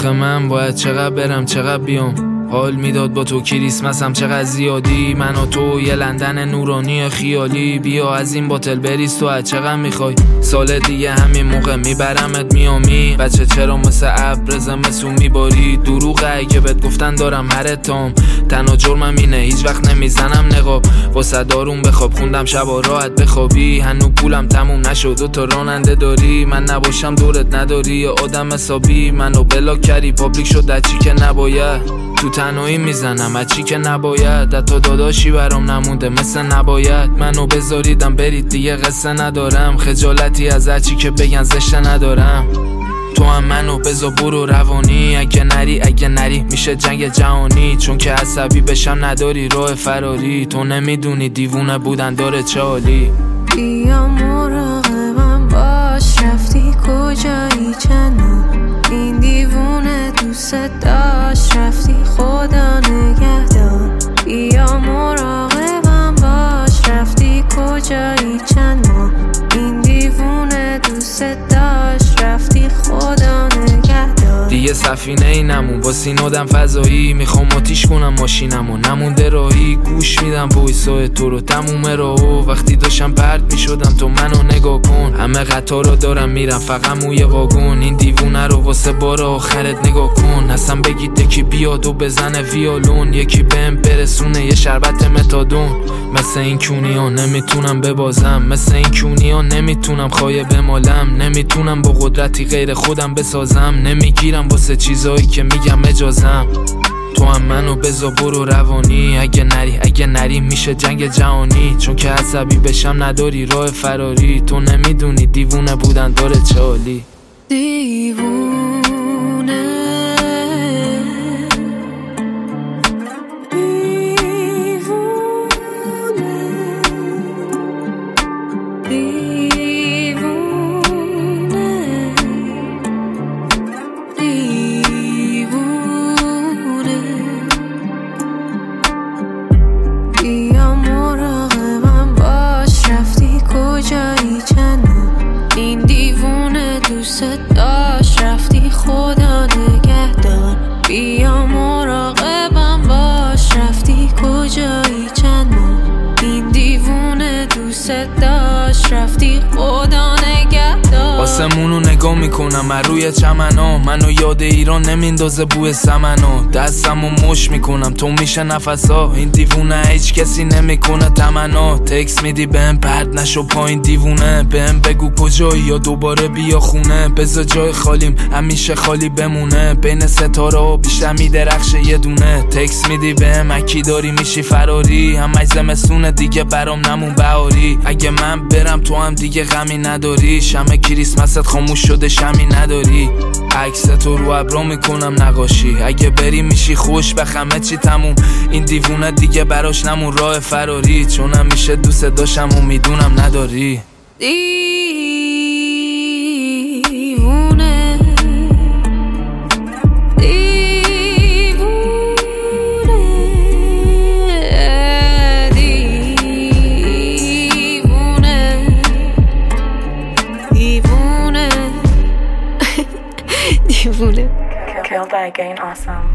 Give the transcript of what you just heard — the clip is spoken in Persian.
آخه من باید چقدر برم چقدر بیام، حال میداد با تو کریسمسم چقدر زیادی، من و تو یه لندن نورانی خیالی، بیا از این باتل بریز تو از چقدر میخوای، سال دیگه همین موقع میبرمت میامی، بچه چرا مثل ابر زمستون میباری، دروغه اگه بهت گفتن دارم هر تام، تنها جرمم اینه هیچ وقت نمیزنم نقاب، واسه دارون بخواب خوندم شبا راحت بخوابی، هنو پولم تموم نشد و تو راننده داری، من نباشم دورت نداری یه آدم حسابی، منو بلاک کردی پابلیک شد در چی که نباید، تو تنهایی میزنم از چی که نباید، حتی داداشی برام نمونده مثل نباید، منو بذاریدم برید دیگه قصه ندارم، خجالتی از هر چی که بگن زشته ندارم، تو هم منو بذار برو روانی، اگه نری میشه جنگ جهانی، چون که عصبی بشم نداری راه فراری، تو نمیدونی دیوونه بودن داره چه حالی، بیا مراقبم باش رفتی کجایی چنو، این دیوونه دوست داشت رفتی خدا نگهدار، بیا مراقبم باش رفتی کجایی چند ماه، این دیوونه دوست داشت رفتی خدا نگهدار، دیگه سفینه ای نمون با سینودم فضایی، میخوام آتیش کنم ماشینمو نمونده راهی، گوش میدم وایسای تو رو تموم راهو، وقتی داشتم پرت میشدم تو منو نگاه کن، همه قطارا دارم میرم فقط موی واگن، این دیوونه رو واسه بار آخرت نگاه کن، اصلا بگید یکی بیاد و بزنه ویولون، یکی بهم برسونه یه شربت متادون، مثل این کونیا نمیتونم ببازم، مثل این کونیا نمیتونم خایه بمالم، نمیتونم با قدرتی غیر خودم بسازم، نمیگیرم واسه چیزایی که میگم اجازم، تو هم منو بذار برو روانی، اگه نری میشه جنگ جهانی، چون که عصبی بشم نداری راه فراری، تو نمیدونی دیوونه بودن داره چه حالی، دیوونه بیا مراقبم باش رفتی کجایی چنو، این دیوونه دوست داشت رفتی خدا نگهدار، بیا مراقبم باش رفتی کجایی چنو، این دیوونه دوست داشت رفتی خدا نگهدار، آسمونو نگاه میکنم از روی چمنا، منو یاد ایران نمیندازه بوی سمنو، دستمو مش میکنم تو میشه نفسا، این دیوونه هیچ کسی نمیکنه تمنا، تکس میدی بهم پرد نشو پایین دیوونه، بهم بگو کجایی یا دوباره بیا خونه، بذار جای خالیم همیشه خالی بمونه، بین ستاره ها بیشتر میدرخشه یه دونه، تکس میدی بهم اکی داری میشی فراری، همش زمستونه دیگه برام نمون بهاری، اگه من برم تو هم دیگه غمی نداری، شمع کریسمست خاموش شده شمی نداری، عکس تو رو ابرا میکنم نقاشی، اگه بری میشی خوش به همه چی تموم، این دیوونه دیگه براش نمون راه فراری، چون همیشه دوست داشتم و میدونم نداری، دیوونه Killed by Again Awesome.